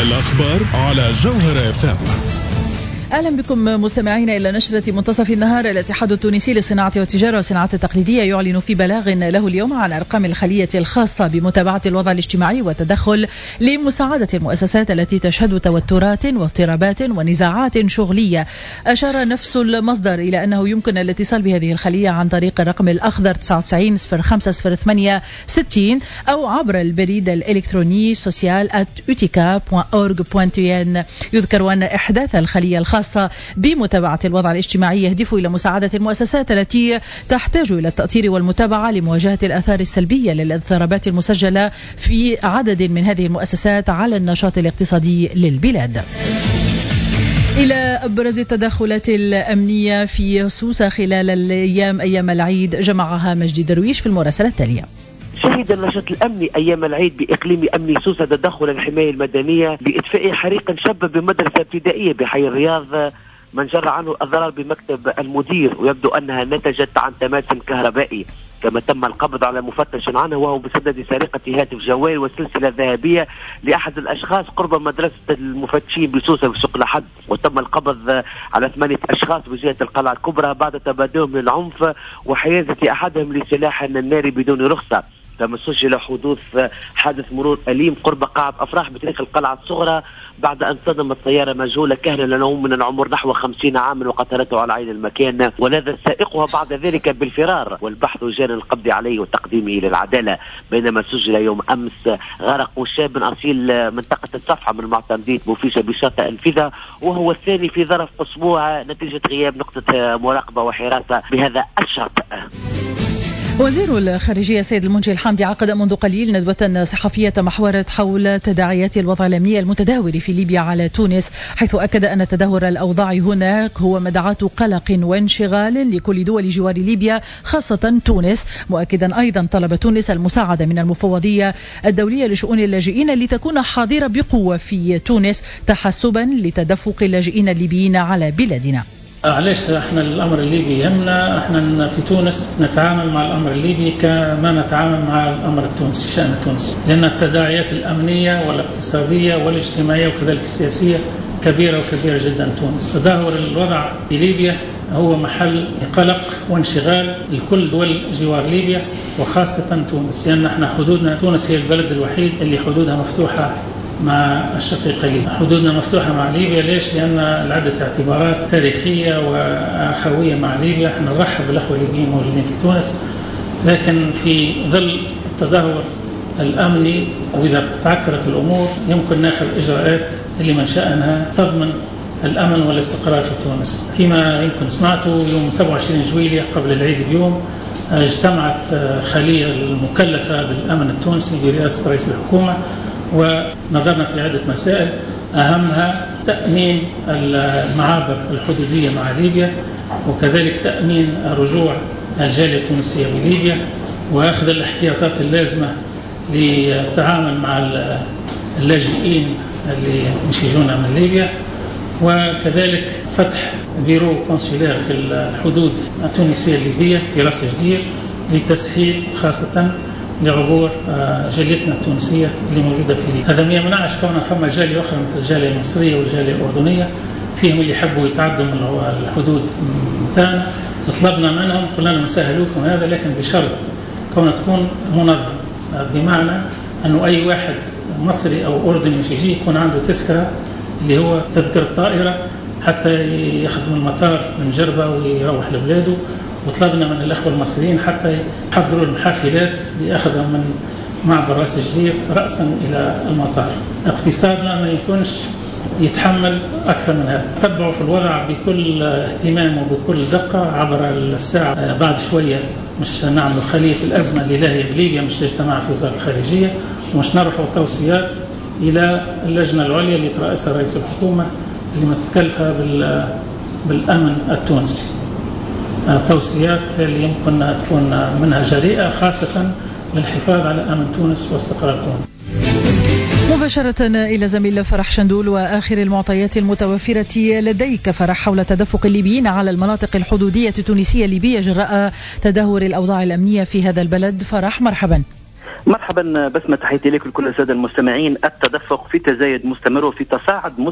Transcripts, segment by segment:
الأخبار على جوهر FM. أهلا بكم مستمعين إلى نشرة منتصف النهار. الاتحاد التونسي للصناعة والتجارة والصناعات التقليدية يعلن في بلاغ له اليوم عن أرقام الخلية الخاصة بمتابعة الوضع الاجتماعي والتدخل لمساعدة المؤسسات التي تشهد توترات واضطرابات ونزاعات شغلية. أشار نفس المصدر إلى أنه يمكن الاتصال بهذه الخلية عن طريق الرقم الأخضر 99 05 08 60 أو عبر البريد الإلكتروني social@utica.org.tn. يذكر أن إحداث الخلية الخاصة بمتابعة الوضع الاجتماعي يهدف إلى مساعدة المؤسسات التي تحتاج إلى التأطير والمتابعة لمواجهة الآثار السلبية للاضطرابات المسجلة في عدد من هذه المؤسسات على النشاط الاقتصادي للبلاد. إلى أبرز التدخلات الأمنية في سوسة خلال أيام العيد جمعها مجدي درويش في المراسلة التالية. شهد النشاط الأمني أيام العيد بإقليم أمني سوسة تدخل الحماية المدنية بإطفاء حريق شب بمدرسة ابتدائية بحي الرياض من جرى عنه الضرر بمكتب المدير، ويبدو أنها نتجت عن تماسم كهربائي. كما تم القبض على مفتش عنه وهو بصدد سرقة هاتف جوال وسلسلة ذهبية لأحد الأشخاص قرب مدرسة المفتشين بسوسة بسوق لحد. وتم القبض على 8 أشخاص بجهة القلعة الكبرى بعد تبادلهم للعنف وحيازة أحدهم لسلاح ناري بدون رخصة. كما سجل حدوث حادث مرور أليم قرب قاعة أفراح بطريق القلعة الصغرى بعد أن صدمت سيارة مجهولة كهلا له من العمر نحو 50 عاما وقتلته على عين المكان، ولاذ سائقها بعد ذلك بالفرار، والبحث جاري القبض عليه وتقديمه للعدالة. بينما سجل يوم أمس غرق شاب أصيل منطقة الصفحة من معتمدية بوفيشة بشاطئ أنفذة، وهو الثاني في ظرف أسبوع نتيجة غياب نقطة مراقبة وحراسة بهذا الشاطئ. وزير الخارجية سيد المنجي الحامدي عقد منذ قليل ندوة صحفية تمحورت حول تداعيات الوضع الأمني المتداول في ليبيا على تونس، حيث أكد أن تدهور الأوضاع هناك هو مدعاة قلق وانشغال لكل دول جوار ليبيا خاصة تونس، مؤكدا أيضا طلب تونس المساعدة من المفوضية الدولية لشؤون اللاجئين لتكون حاضرة بقوة في تونس تحسبا لتدفق اللاجئين الليبيين على بلادنا. علاش احنا الامر الليبي يهمنا؟ احنا في تونس نتعامل مع الامر الليبي كما نتعامل مع الامر التونسي، الشأن التونسي، لان التداعيات الامنيه والاقتصاديه والاجتماعيه وكذلك السياسيه كبيره جدا تونس. تدهور الوضع في ليبيا هو محل قلق وانشغال لكل دول جوار ليبيا وخاصه تونس، لان احنا حدودنا، تونس هي البلد الوحيد اللي حدودها مفتوحه مع الشقيقة ليبيا. حدودنا مفتوحة مع ليبيا ليش؟ لأن لعدة اعتبارات تاريخية وأخوية مع ليبيا. احنا نرحب بالأخوة الليبيين موجودين في تونس، لكن في ظل التدهور الأمني وإذا تعكرت الأمور يمكن ناخذ إجراءات اللي من شأنها تضمن الأمن والاستقرار في تونس. فيما يمكن سمعته يوم 27 جويلية قبل العيد بيوم اجتمعت خلية المكلفة بالأمن التونسي برئاسة رئيس الحكومة، ونظرنا في عدة مسائل أهمها تأمين المعابر الحدودية مع ليبيا، وكذلك تأمين رجوع الجالية التونسية بليبيا، وأخذ الاحتياطات اللازمة للتعامل مع اللاجئين اللي يجون من ليبيا، وكذلك فتح بيرو كونسولير في الحدود التونسية الليبية في راس جدير لتسهيل خاصة لعبور جاليتنا التونسية اللي موجودة في ليبيا. هذا ما يمنعش كون فما جالية أخرى مثل الجالية المصرية والجالية الأردنية فيهم اللي يحبوا يتعدوا من الحدود متاعنا، طلبنا منهم قلنا لهم نسهل لكم هذا، لكن بشرط كون تكون منظم، بمعنى أنه أي واحد مصري أو أردني مش يجي يكون عنده تذكرة اللي هو تذكرة الطائرة حتى ياخذ من المطار من جربة ويروح لبلاده. وطلبنا من الأخوة المصريين حتى يحضروا المحافلات لأخذهم من معبر راس جدير رأسا إلى المطار. اقتصادنا ما يكونش يتحمل أكثر من هذا. تبعوا في الوضع بكل اهتمام وبكل دقة عبر الساعة. بعد شوية مش نعمل خلية الأزمة اللي لاهية بليبيا، مش تجتمع في وزارة الخارجية، ومش نرفع توصيات إلى اللجنة العليا اللي ترأسها رئيس الحكومة اللي متكلفة بالأمن التونسي. توصيات اللي يمكن أن تكون منها جريئة خاصة للحفاظ على أمن تونس واستقرار تونس. مباشرة إلى زميل فرح شندول وآخر المعطيات المتوفرة لديك فرح حول تدفق الليبيين على المناطق الحدودية التونسية الليبية جراء تدهور الأوضاع الأمنية في هذا البلد. فرح مرحبا. مرحبا بسمة، تحياتي لك لكل السادة المستمعين. التدفق في تزايد مستمر وفي تصاعد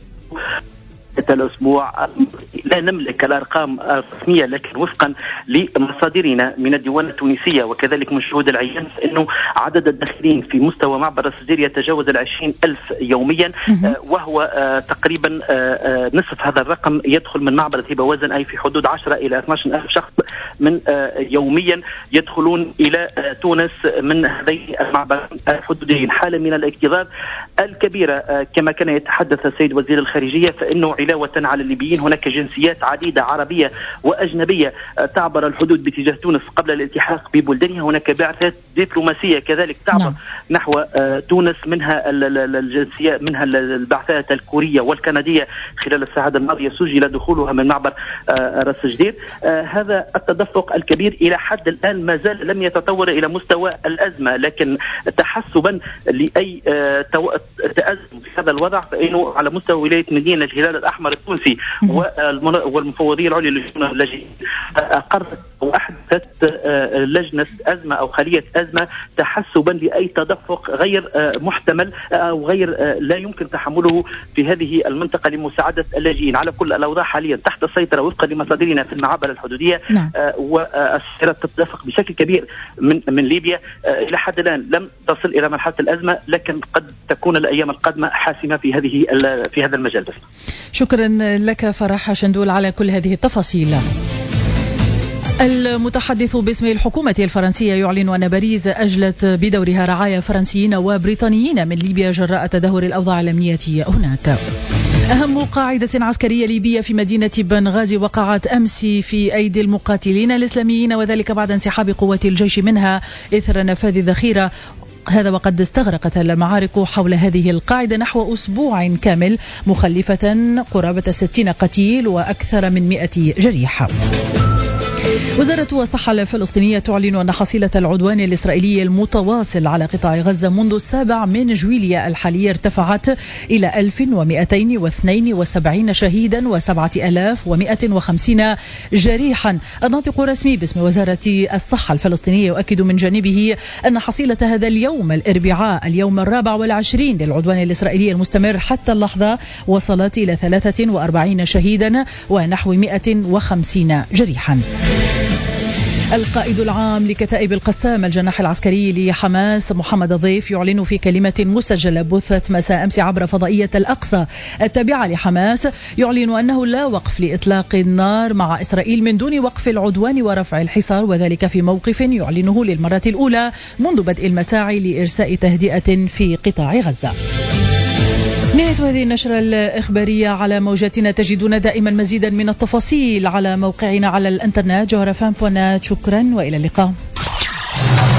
الأسبوع. لا نملك الأرقام الرسمية، لكن وفقا لمصادرنا من الديوان التونسية وكذلك من شهود العيان فإنه عدد الداخلين في مستوى معبر السجير يتجاوز 20,000 يوميا، وهو تقريبا نصف هذا الرقم يدخل من معبر الهبة وزن، أي في حدود 10 إلى 12,000 شخص من يوميا يدخلون إلى تونس من هذين المعبرين الحدوديين. حالة من الاكتظاظ الكبيرة كما كان يتحدث السيد وزير الخارجية، فإنه علاوة على الليبيين هناك جنسيات عديدة عربية وأجنبية تعبر الحدود باتجاه تونس قبل الالتحاق ببلدانها. هناك بعثات دبلوماسية كذلك تعبر نحو تونس، منها الجنسية، منها البعثات الكورية والكندية. خلال الساعات الماضية سجل دخولها من معبر راس جدير. هذا التدفق الكبير إلى حد الآن ما زال لم يتطور إلى مستوى الأزمة، لكن تحسبا لأي تأزم في هذا الوضع فإنه على مستوى ولاية مدينة الهلال الأحمر التونسي والمفوضية العليا للشؤون اللاجئين أقرت وأحدثت لجنة أزمة أو خلية أزمة تحسبا لأي تدفق غير محتمل أو غير لا يمكن تحمله في هذه المنطقة لمساعدة اللاجئين. على كل الأوضاع حاليا تحت السيطرة وفقا لمصادرنا في المعابر الحدودية، والسيارات تتدفق بشكل كبير من ليبيا. إلى حد الآن لم تصل إلى مرحلة الأزمة، لكن قد تكون الأيام القادمة حاسمة في هذا المجال. بس شكرا لك فرح شندول على كل هذه التفاصيل. المتحدث باسم الحكومة الفرنسية يعلن أن باريس أجلت بدورها رعايا فرنسيين وبريطانيين من ليبيا جراء تدهور الأوضاع الأمنية هناك. أهم قاعدة عسكرية ليبية في مدينة بنغازي وقعت أمس في أيدي المقاتلين الإسلاميين، وذلك بعد انسحاب قوات الجيش منها إثر نفاذ ذخيرة. هذا وقد استغرقت المعارك حول هذه القاعدة نحو أسبوع كامل، مخلفة قرابة 60 قتيل وأكثر من 100 جريح. وزارة الصحة الفلسطينية تعلن أن حصيلة العدوان الإسرائيلي المتواصل على قطاع غزة منذ 7 جويلية الحالي ارتفعت إلى 1272 شهيدا و7150 جريحا. الناطق الرسمي باسم وزارة الصحة الفلسطينية يؤكد من جانبه أن حصيلة هذا اليوم الأربعاء اليوم 24 للعدوان الإسرائيلي المستمر حتى اللحظة وصلت إلى 43 شهيدا ونحو 150 جريحا. القائد العام لكتائب القسام الجناح العسكري لحماس محمد ضيف يعلن في كلمة مسجلة بثت مساء أمس عبر فضائية الأقصى التابعة لحماس، يعلن أنه لا وقف لإطلاق النار مع إسرائيل من دون وقف العدوان ورفع الحصار، وذلك في موقف يعلنه للمرة الأولى منذ بدء المساعي لإرساء تهدئة في قطاع غزة. نهاية هذه النشرة الإخبارية. على موجاتنا تجدون دائما مزيدا من التفاصيل على موقعنا على الإنترنت جوهرفم.net. شكرا وإلى اللقاء.